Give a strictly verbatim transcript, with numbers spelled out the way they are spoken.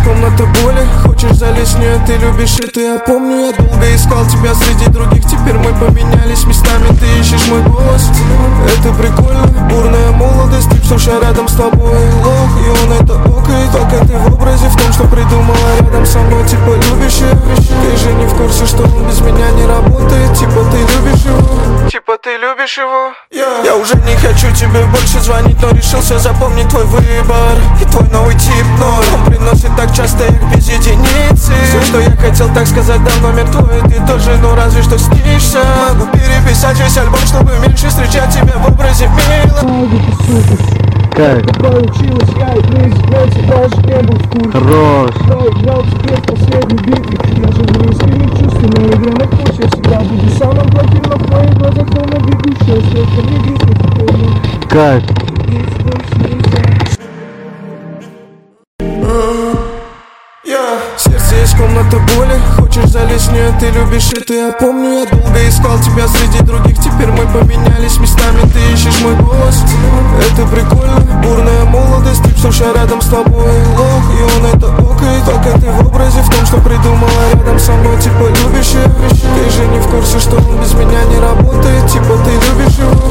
комната боли. Хочешь залезть в нее, ты любишь это, я помню. Я долго искал тебя среди других, теперь мы поменялись местами. Ты ищешь мой голос, это прикольно. Бурная молодость, тип, слушай, рядом с тобой лох. И он это окей, только ты в образе, в том, что придумала рядом со мной. Типа любишь ее, ты же не в курсе, что он без меня не работает. Типа ты любишь его, типа ты любишь его. yeah. Я уже не хочу тебе больше звонить, но решился запомнить твой выбор и твой новый тип ноль. Он приносит так часто их без единицы. Все, что я хотел, так сказать, да, номер твой. Ты тоже, ну разве что снишься. Могу переписать весь альбом, чтобы меньше встречать тебя в образе мила. Как? Получилось, я и близок, но ты даже не был в курсе. Хорош. Я играл тебе в последней битве. Я же близкими чувствами игры на путь. Я всегда буду самым плохим, но в твоих глазах но на бегущая. Только мне грустно теперь. Как? Сердце есть комната боли. Хочешь залезть в нее, ты любишь это, я помню. Я долго искал тебя среди других, теперь мы поменялись местами. Ты ищешь мой голос, это прикольно. Бурная молодость, тип, слушай, рядом с тобой лох. И он это окей, только ты в образе, в том, что придумала рядом со мной. Типа любишь ее, ты же не в курсе, что он без меня не работает. Типа ты любишь его,